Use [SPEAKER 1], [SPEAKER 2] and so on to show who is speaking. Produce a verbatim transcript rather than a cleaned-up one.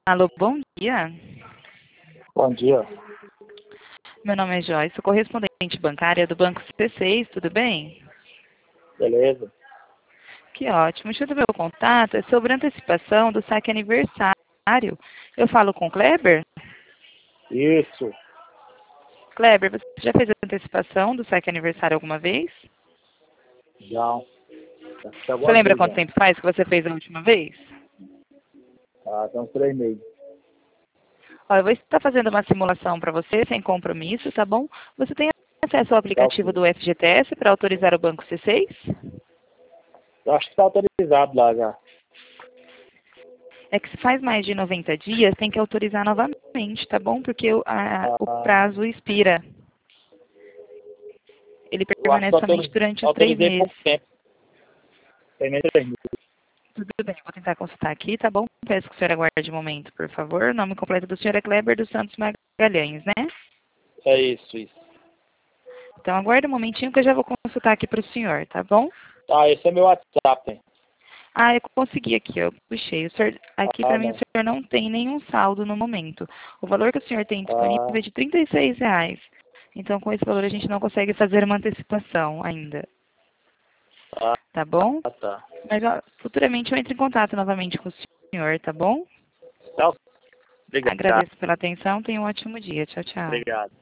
[SPEAKER 1] Alô, bom dia.
[SPEAKER 2] Bom dia.
[SPEAKER 1] Meu nome é Joyce, sou correspondente bancária do Banco C seis, tudo bem?
[SPEAKER 2] Beleza?
[SPEAKER 1] Que ótimo. O motivo do meu contato é sobre a antecipação do saque aniversário. Eu falo com o Kleber?
[SPEAKER 2] Isso.
[SPEAKER 1] Kleber, você já fez a antecipação do saque aniversário alguma vez?
[SPEAKER 2] Já. Já fiz
[SPEAKER 1] Você
[SPEAKER 2] algumas
[SPEAKER 1] lembra
[SPEAKER 2] vezes
[SPEAKER 1] quanto
[SPEAKER 2] já.
[SPEAKER 1] tempo faz que você fez a última vez?
[SPEAKER 2] Ah, tem uns três meses.
[SPEAKER 1] Olha, eu vou estar fazendo uma simulação para você, sem compromisso, tá bom? Você tem acesso ao
[SPEAKER 2] Tá
[SPEAKER 1] aplicativo
[SPEAKER 2] ok.
[SPEAKER 1] do F G T S para autorizar o Banco C seis?
[SPEAKER 2] Eu acho que tá autorizado lá já.
[SPEAKER 1] É que se faz mais de noventa dias, tem que autorizar novamente, tá bom? Porque o, a- o
[SPEAKER 2] Ah,
[SPEAKER 1] prazo expira. Ele
[SPEAKER 2] eu acho que
[SPEAKER 1] permanece
[SPEAKER 2] eu
[SPEAKER 1] somente
[SPEAKER 2] autori-
[SPEAKER 1] durante os três
[SPEAKER 2] autorizei
[SPEAKER 1] meses.
[SPEAKER 2] pouco tempo. Tem nem três meses.
[SPEAKER 1] Tudo bem, vou tentar consultar aqui, tá bom? Peço que o senhor aguarde um momento, por favor. O nome completo do senhor é Kleber dos Santos Magalhães, né?
[SPEAKER 2] É isso, isso.
[SPEAKER 1] Então aguarde um momentinho que eu já vou consultar aqui para o senhor, tá bom?
[SPEAKER 2] Ah, esse é meu WhatsApp, hein?
[SPEAKER 1] Ah, eu consegui aqui, eu puxei. O senhor, aqui
[SPEAKER 2] Ah,
[SPEAKER 1] para mim o
[SPEAKER 2] não.
[SPEAKER 1] senhor não tem nenhum saldo no momento. O valor que o senhor tem disponível
[SPEAKER 2] Ah,
[SPEAKER 1] é de trinta e seis reais. Então com esse valor a gente não consegue fazer uma antecipação ainda,
[SPEAKER 2] ah,
[SPEAKER 1] tá bom?
[SPEAKER 2] ah, tá.
[SPEAKER 1] Mas ó, futuramente eu entro em contato novamente com o senhor, tá bom?
[SPEAKER 2] Então, obrigado.
[SPEAKER 1] Agradeço pela atenção, tenha um ótimo dia. Tchau, tchau.
[SPEAKER 2] Obrigado.